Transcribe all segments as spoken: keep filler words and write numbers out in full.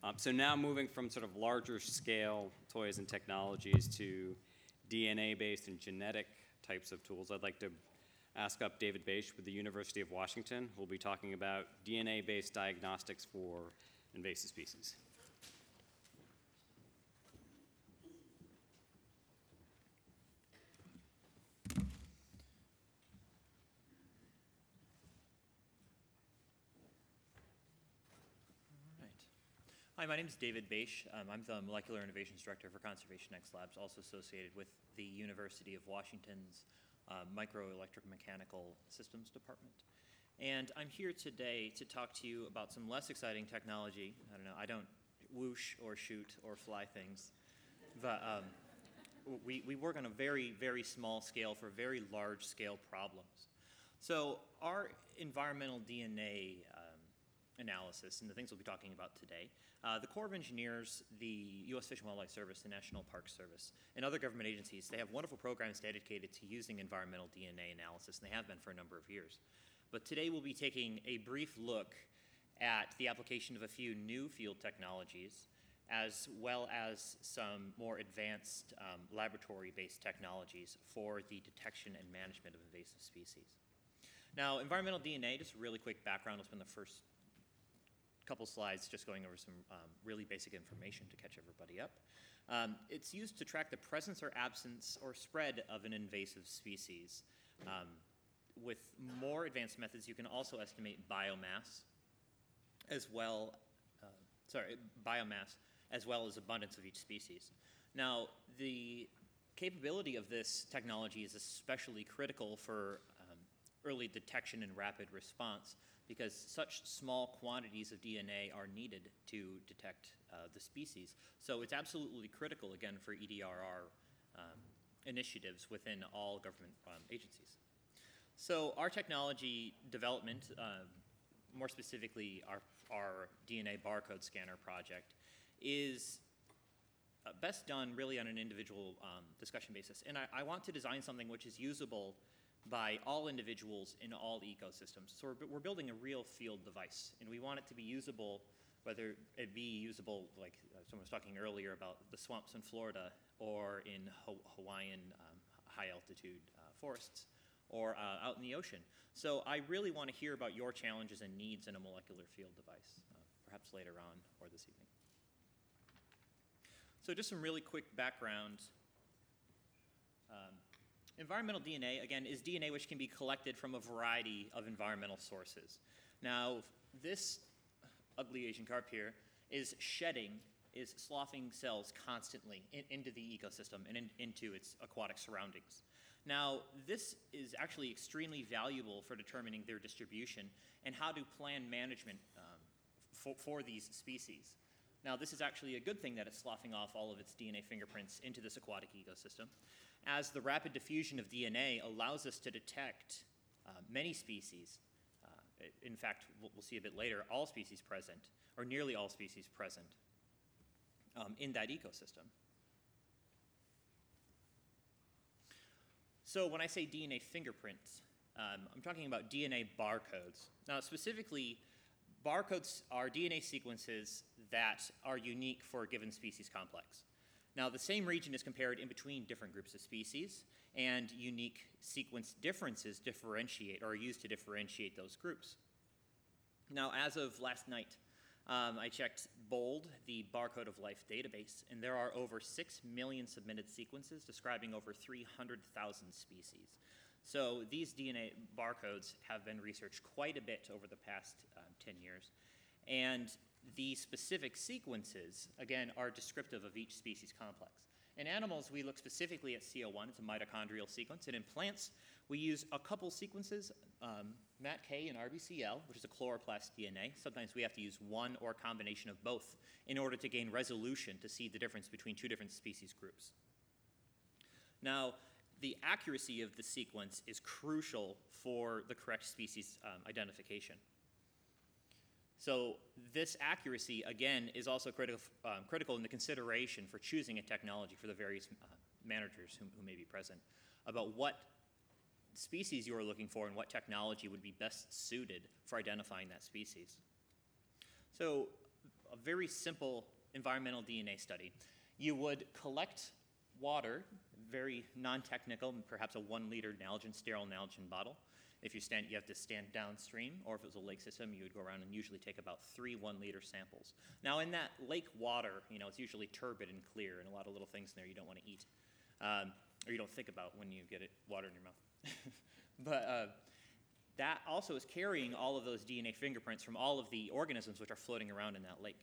Um, so now moving from sort of larger scale toys and technologies to D N A-based and genetic types of tools, I'd like to ask up David Bache with the University of Washington, who will be talking about D N A-based diagnostics for invasive species. Hi, my name is David Bache. Um, I'm the Molecular Innovations Director for Conservation X Labs, also associated with the University of Washington's uh, Microelectromechanical Systems Department. And I'm here today to talk to you about some less exciting technology. I don't know, I don't whoosh or shoot or fly things, but um, we, we work on a very, very small scale for very large scale problems. So our environmental D N A um, analysis and the things we'll be talking about today, Uh, the Corps of Engineers, the U S Fish and Wildlife Service, the National Park Service, and other government agencies, they have wonderful programs dedicated to using environmental D N A analysis, and they have been for a number of years. But today we'll be taking a brief look at the application of a few new field technologies, as well as some more advanced um, laboratory-based technologies for the detection and management of invasive species. Now, environmental D N A, just a really quick background, will spend the first couple slides just going over some um, really basic information to catch everybody up. Um, it's used to track the presence or absence or spread of an invasive species. Um, with more advanced methods, you can also estimate biomass as well, uh, sorry, biomass as well as abundance of each species. Now, the capability of this technology is especially critical for um, early detection and rapid response, because such small quantities of D N A are needed to detect uh, the species. So it's absolutely critical, again, for E D R R um, initiatives within all government um, agencies. So our technology development, uh, more specifically our, our D N A barcode scanner project, is uh, best done really on an individual um, discussion basis. And I, I want to design something which is usable by all individuals in all ecosystems. So we're, we're building a real field device, and we want it to be usable, whether it be usable, like uh, someone was talking earlier about the swamps in Florida, or in Ho Hawaiian um, high altitude uh, forests, or uh, out in the ocean. So I really want to hear about your challenges and needs in a molecular field device, uh, perhaps later on or this evening. So just some really quick background. Um, Environmental D N A, again, is D N A which can be collected from a variety of environmental sources. Now, this ugly Asian carp here is shedding, is sloughing cells constantly in, into the ecosystem and in, into its aquatic surroundings. Now, this is actually extremely valuable for determining their distribution and how to plan management um, for, for these species. Now, this is actually a good thing that it's sloughing off all of its D N A fingerprints into this aquatic ecosystem, as the rapid diffusion of D N A allows us to detect uh, many species. Uh, in fact, we'll, we'll see a bit later, all species present, or nearly all species present um, in that ecosystem. So when I say D N A fingerprints, um, I'm talking about D N A barcodes. Now, specifically, barcodes are D N A sequences that are unique for a given species complex. Now, the same region is compared in between different groups of species, and unique sequence differences differentiate or are used to differentiate those groups. Now, as of last night, um, I checked BOLD, the Barcode of Life database, and there are over six million submitted sequences describing over three hundred thousand species. So these D N A barcodes have been researched quite a bit over the past um, ten years. And the specific sequences, again, are descriptive of each species complex. In animals, we look specifically at C O one, it's a mitochondrial sequence, and in plants, we use a couple sequences, um, M A T K and R B C L, which is a chloroplast D N A. Sometimes we have to use one or a combination of both in order to gain resolution to see the difference between two different species groups. Now, the accuracy of the sequence is crucial for the correct species um, identification. So this accuracy, again, is also critical, um, critical in the consideration for choosing a technology for the various uh, managers who, who may be present about what species you are looking for and what technology would be best suited for identifying that species. So a very simple environmental D N A study. You would collect water, very non-technical, perhaps a one liter Nalgene, sterile Nalgene bottle. If you stand, you have to stand downstream, or if it was a lake system, you would go around and usually take about three one liter samples. Now in that lake water, you know, it's usually turbid and clear, and a lot of little things in there you don't want to eat, um, or you don't think about when you get it, water in your mouth. But uh, that also is carrying all of those D N A fingerprints from all of the organisms which are floating around in that lake.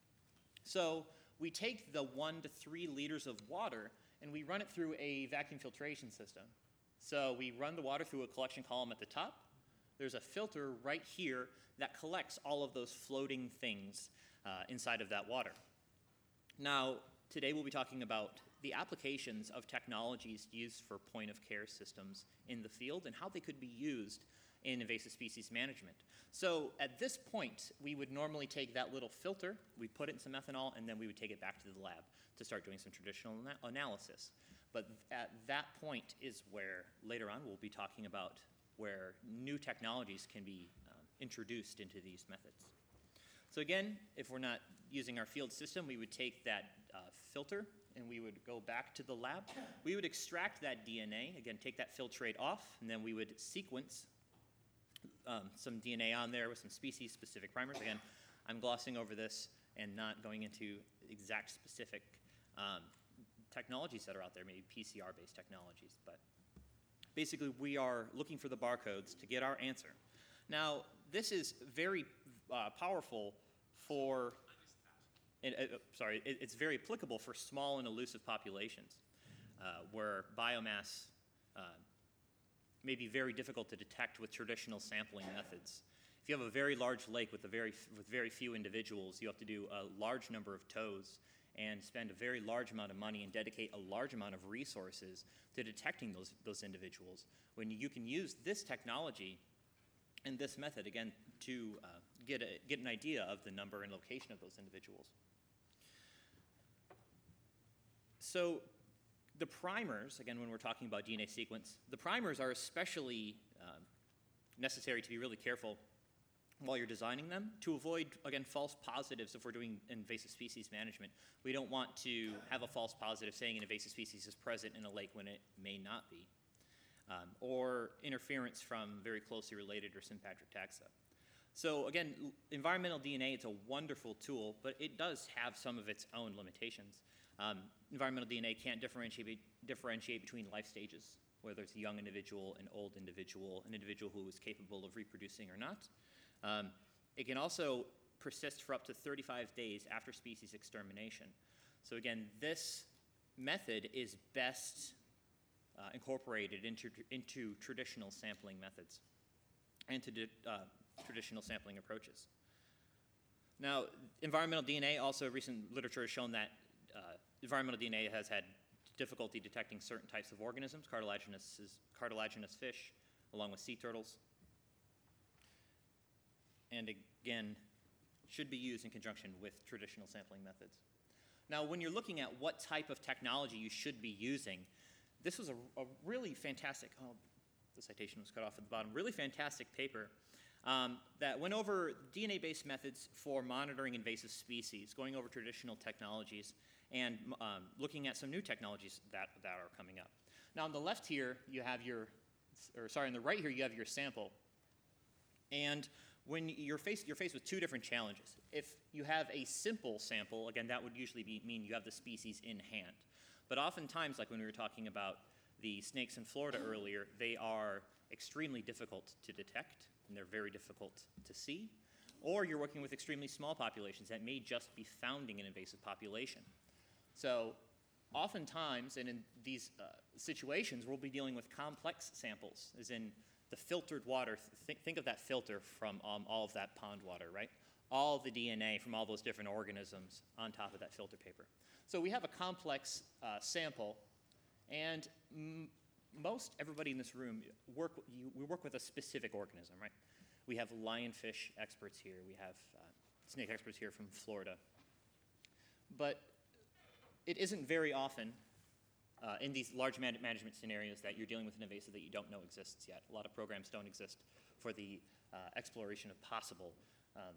So we take the one to three liters of water and we run it through a vacuum filtration system. So we run the water through a collection column at the top. There's a filter right here that collects all of those floating things uh, inside of that water. Now, today we'll be talking about the applications of technologies used for point-of-care systems in the field and how they could be used in invasive species management. So at this point, we would normally take that little filter, we'd put it in some ethanol, and then we would take it back to the lab to start doing some traditional ana- analysis. But at that point is where later on we'll be talking about where new technologies can be um, introduced into these methods. So again, if we're not using our field system, we would take that uh, filter and we would go back to the lab. We would extract that D N A, again, take that filtrate off, and then we would sequence um, some D N A on there with some species-specific primers. Again, I'm glossing over this and not going into exact specific um, technologies that are out there, maybe P C R-based technologies. But basically, we are looking for the barcodes to get our answer. Now, this is very uh, powerful for, it, uh, sorry, it, it's very applicable for small and elusive populations uh, where biomass uh, may be very difficult to detect with traditional sampling methods. If you have a very large lake with, a very, with very few individuals, you have to do a large number of tows and spend a very large amount of money and dedicate a large amount of resources to detecting those, those individuals. When you can use this technology and this method, again, to uh, get, a, get an idea of the number and location of those individuals. So the primers, again, when we're talking about D N A sequence, the primers are especially um, necessary to be really careful while you're designing them to avoid, again, false positives if we're doing invasive species management. We don't want to have a false positive saying an invasive species is present in a lake when it may not be, um, or interference from very closely related or sympatric taxa. So again, environmental D N A, it's a wonderful tool, but it does have some of its own limitations. Um, environmental D N A can't differentiate, differentiate between life stages, whether it's a young individual, an old individual, an individual who is capable of reproducing or not. Um, it can also persist for up to thirty-five days after species extermination. So again, this method is best uh, incorporated into, into traditional sampling methods and to uh, traditional sampling approaches. Now, environmental D N A, also recent literature has shown that uh, environmental D N A has had difficulty detecting certain types of organisms, cartilaginous, cartilaginous fish, along with sea turtles. And again, should be used in conjunction with traditional sampling methods. Now, when you're looking at what type of technology you should be using, this was a, a really fantastic, oh, the citation was cut off at the bottom, really fantastic paper um, that went over D N A-based methods for monitoring invasive species, going over traditional technologies, and um, looking at some new technologies that, that are coming up. Now, on the left here, you have your, or sorry, on the right here, you have your sample. And when you're faced, you're faced with two different challenges. If you have a simple sample, again, that would usually be, mean you have the species in hand. But oftentimes, like when we were talking about the snakes in Florida earlier, they are extremely difficult to detect, and they're very difficult to see. Or you're working with extremely small populations that may just be founding an invasive population. So oftentimes, and in these uh, situations, we'll be dealing with complex samples, as in the filtered water. Think, think of that filter from um, all of that pond water, right? All the D N A from all those different organisms on top of that filter paper. So we have a complex uh, sample, and m most everybody in this room work, you, we work with a specific organism, right? We have lionfish experts here. We have uh, snake experts here from Florida. But it isn't very often Uh, in these large man management scenarios that you're dealing with an invasive that you don't know exists yet. A lot of programs don't exist for the uh, exploration of possible um,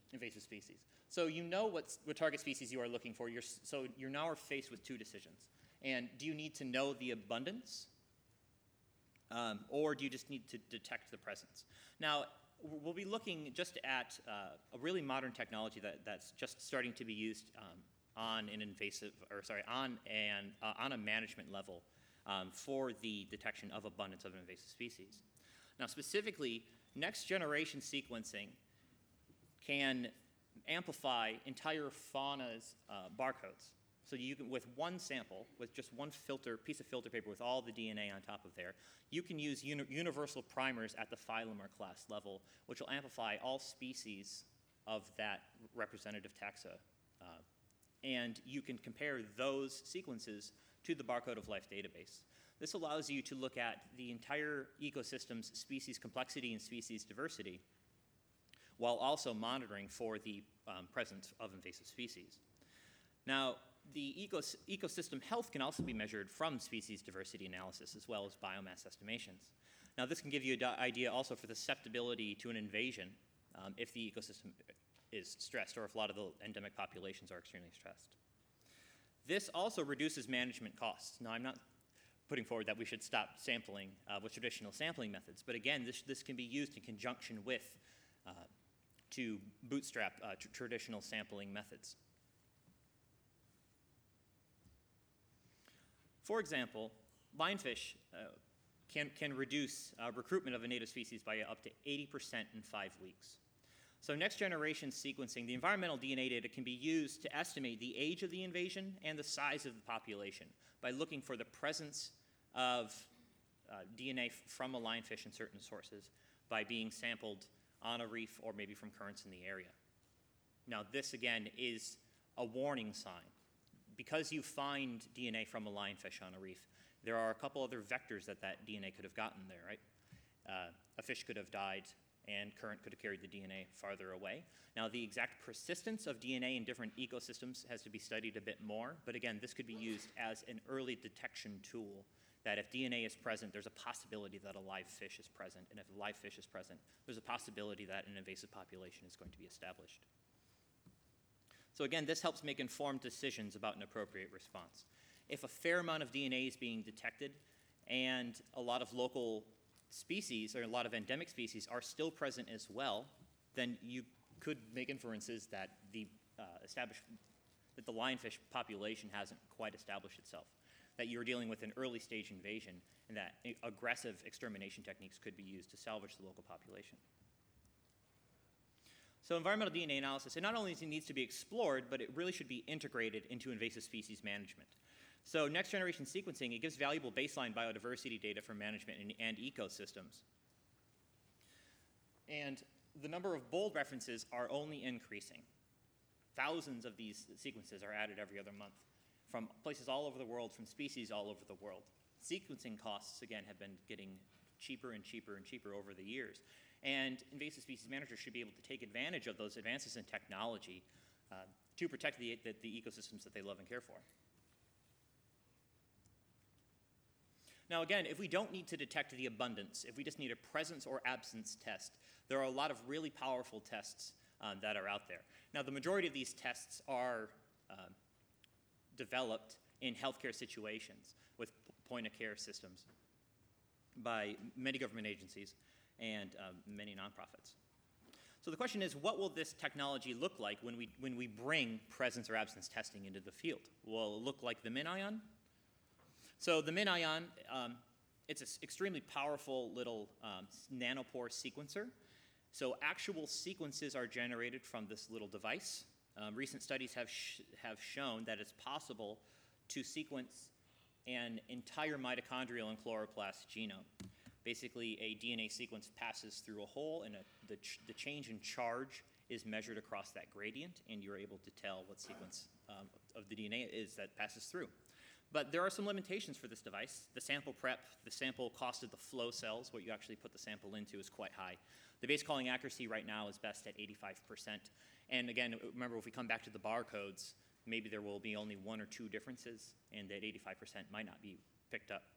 invasive species. So you know what's, what target species you are looking for. You're, so you now are faced with two decisions. And do you need to know the abundance, um, or do you just need to detect the presence? Now, we'll be looking just at uh, a really modern technology that, that's just starting to be used um, on an invasive, or sorry, on an uh, on a management level um, for the detection of abundance of an invasive species. Now, specifically, next generation sequencing can amplify entire fauna's uh, barcodes. So you can, with one sample, with just one filter, piece of filter paper with all the D N A on top of there, you can use uni universal primers at the phylum or class level, which will amplify all species of that representative taxa. Uh, and you can compare those sequences to the Barcode of Life database. This allows you to look at the entire ecosystem's species complexity and species diversity, while also monitoring for the um, presence of invasive species. Now, the ecos ecosystem health can also be measured from species diversity analysis as well as biomass estimations. Now, this can give you an idea also for the susceptibility to an invasion um, if the ecosystem is stressed or if a lot of the endemic populations are extremely stressed. This also reduces management costs. Now, I'm not putting forward that we should stop sampling uh, with traditional sampling methods, but again, this, this can be used in conjunction with uh, to bootstrap uh, tr traditional sampling methods. For example, lionfish uh, can, can reduce uh, recruitment of a native species by up to eighty percent in five weeks. So next generation sequencing, the environmental D N A data can be used to estimate the age of the invasion and the size of the population by looking for the presence of uh, D N A from a lionfish in certain sources by being sampled on a reef or maybe from currents in the area. Now, this again is a warning sign. Because you find D N A from a lionfish on a reef, there are a couple other vectors that that D N A could have gotten there, right? Uh, a fish could have died, and current could have carried the D N A farther away. Now, the exact persistence of D N A in different ecosystems has to be studied a bit more, but again, this could be used as an early detection tool that if D N A is present, there's a possibility that a live fish is present, and if a live fish is present, there's a possibility that an invasive population is going to be established. So again, this helps make informed decisions about an appropriate response. If a fair amount of D N A is being detected and a lot of local species or a lot of endemic species are still present as well, then you could make inferences that the uh, established, that the lionfish population hasn't quite established itself, that you're dealing with an early stage invasion, and that aggressive extermination techniques could be used to salvage the local population. So environmental D N A analysis, it not only needs to be explored, but it really should be integrated into invasive species management. So next generation sequencing, it gives valuable baseline biodiversity data for management and, and ecosystems. And the number of bold references are only increasing. Thousands of these sequences are added every other month from places all over the world, from species all over the world. Sequencing costs, again, have been getting cheaper and cheaper and cheaper over the years. And invasive species managers should be able to take advantage of those advances in technology uh, to protect the, the, the ecosystems that they love and care for. Now again, if we don't need to detect the abundance, if we just need a presence or absence test, there are a lot of really powerful tests um, that are out there. Now the majority of these tests are uh, developed in healthcare situations with point-of-care systems by many government agencies and um, many nonprofits. So the question is, what will this technology look like when we, when we bring presence or absence testing into the field? Will it look like the MinION? So the MinION, um, it's an extremely powerful little um, nanopore sequencer. So actual sequences are generated from this little device. Um, recent studies have, sh have shown that it's possible to sequence an entire mitochondrial and chloroplast genome. Basically, a D N A sequence passes through a hole, and a, the, ch the change in charge is measured across that gradient, and you're able to tell what sequence um, of the D N A it is that passes through. But there are some limitations for this device. The sample prep, the sample cost of the flow cells, what you actually put the sample into, is quite high. The base calling accuracy right now is best at eighty-five percent. And again, remember, if we come back to the barcodes, maybe there will be only one or two differences, and that eighty-five percent might not be picked up.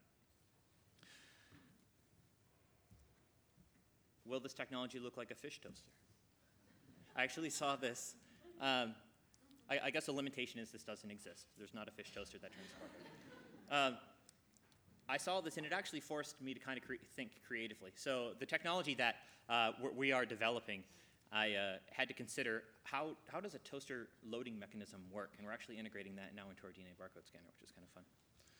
Will this technology look like a fish toaster? I actually saw this. Um, I, I guess the limitation is this doesn't exist. There's not a fish toaster that turns on. Um, I saw this, and it actually forced me to kind of cre think creatively. So the technology that uh, we are developing, I uh, had to consider how, how does a toaster loading mechanism work? And we're actually integrating that now into our D N A barcode scanner, which is kind of fun.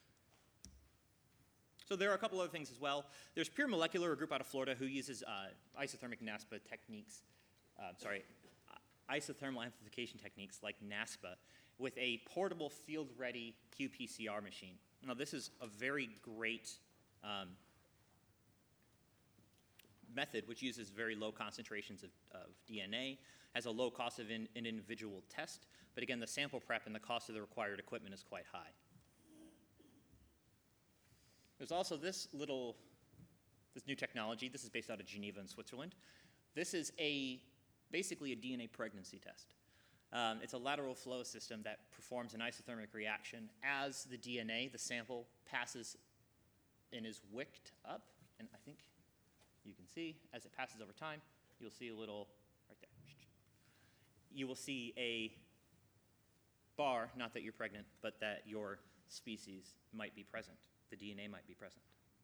So there are a couple other things as well. There's Pure Molecular, a group out of Florida, who uses uh, isothermic NASPA techniques, uh, sorry, isothermal amplification techniques like NASPA with a portable field-ready Q P C R machine. Now this is a very great um, method which uses very low concentrations of, of D N A, has a low cost of in, an individual test, but again the sample prep and the cost of the required equipment is quite high. There's also this little, this new technology. This is based out of Geneva in Switzerland. This is a, basically a D N A pregnancy test. Um, it's a lateral flow system that performs an isothermic reaction as the D N A, the sample, passes and is wicked up. And I think you can see, as it passes over time, you'll see a little, right there. You will see a bar, not that you're pregnant, but that your species might be present. The D N A might be present.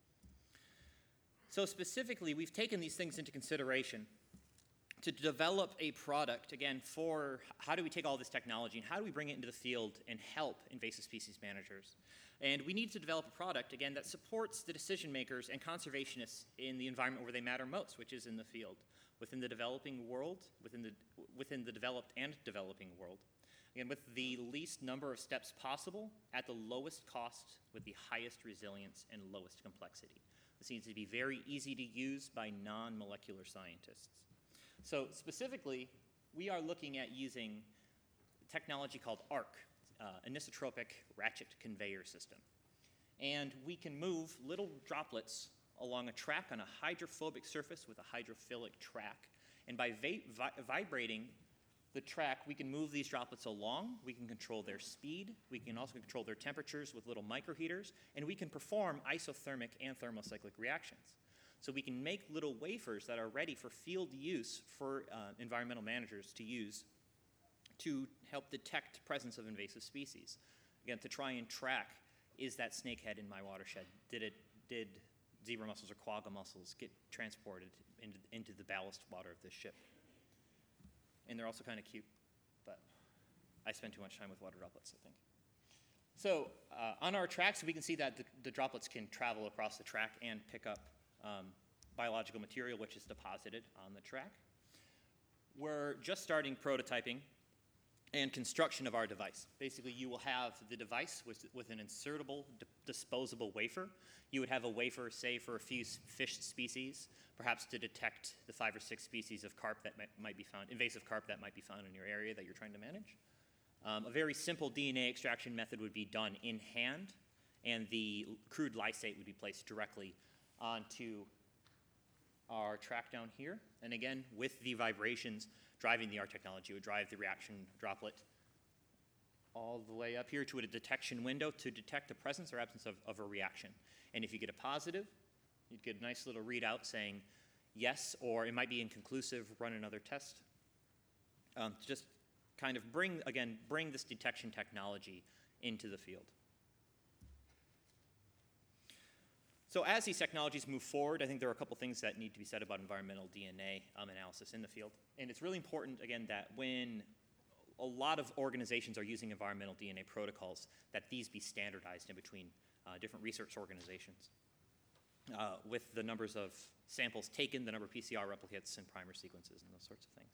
So specifically, we've taken these things into consideration to develop a product, again, for how do we take all this technology and how do we bring it into the field and help invasive species managers. And we need to develop a product, again, that supports the decision makers and conservationists in the environment where they matter most, which is in the field, within the developing world, within the, within the developed and developing world. Again, with the least number of steps possible, at the lowest cost, with the highest resilience and lowest complexity. This needs to be very easy to use by non-molecular scientists. So specifically, we are looking at using technology called ARC, uh, anisotropic ratchet conveyor system. And we can move little droplets along a track on a hydrophobic surface with a hydrophilic track. And by vi vi vibrating the track, we can move these droplets along, we can control their speed, we can also control their temperatures with little microheaters, and we can perform isothermic and thermocyclic reactions. So we can make little wafers that are ready for field use for uh, environmental managers to use to help detect presence of invasive species. Again, to try and track, is that snakehead in my watershed? Did it, did zebra mussels or quagga mussels get transported into, into the ballast water of this ship? And they're also kind of cute, but I spend too much time with water droplets, I think. So uh, on our tracks, we can see that the, the droplets can travel across the track and pick up um, biological material which is deposited on the track. We're just starting prototyping and construction of our device. Basically, you will have the device with, with an insertable, disposable wafer. You would have a wafer, say, for a few fish species, perhaps to detect the five or six species of carp that might, might be found, invasive carp that might be found in your area that you're trying to manage. Um, a very simple D N A extraction method would be done in hand, and the crude lysate would be placed directly onto our track down here. And again, with the vibrations driving the ARC technology, would drive the reaction droplet all the way up here to a detection window to detect the presence or absence of, of a reaction. And if you get a positive, you'd get a nice little readout saying yes, or it might be inconclusive, run another test. Um, to just kind of bring, again, bring this detection technology into the field. So as these technologies move forward, I think there are a couple things that need to be said about environmental D N A um, analysis in the field. And it's really important, again, that when a lot of organizations are using environmental D N A protocols, that these be standardized in between uh, different research organizations uh, with the numbers of samples taken, the number of P C R replicates and primer sequences and those sorts of things.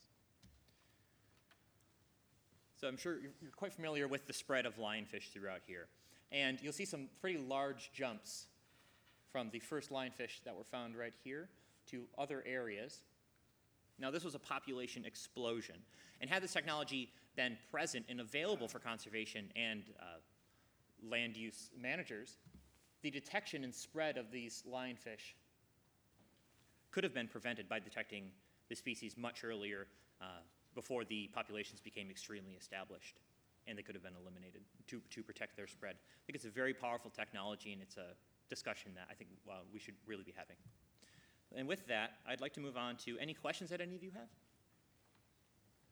So I'm sure you're quite familiar with the spread of lionfish throughout here. And you'll see some pretty large jumps from the first lionfish that were found right here to other areas. Now, this was a population explosion. And had this technology been present and available for conservation and uh, land use managers, the detection and spread of these lionfish could have been prevented by detecting the species much earlier uh, before the populations became extremely established, and they could have been eliminated to, to protect their spread. I think it's a very powerful technology, and it's a discussion that I think well, we should really be having. And with that, I'd like to move on to any questions that any of you have.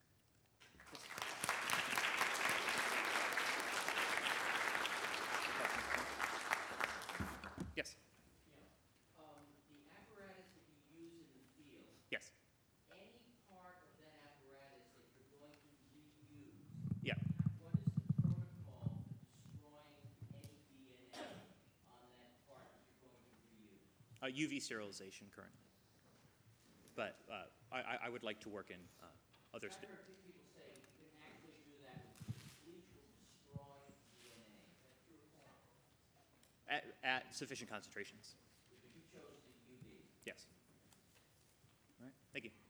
U V sterilization currently. But uh, I, I- I would like to work in uh, other. I've sta- heard people say you can actually do that with bleach will destroy D N A. Is that true or false? At, at sufficient concentrations. But you chose the U V. Yes. All right. Thank you.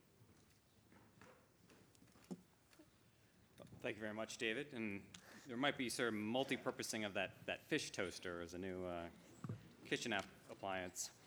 Thank you very much, David. And there might be sort of multi-purposing of that, that fish toaster as a new uh, kitchen app appliance.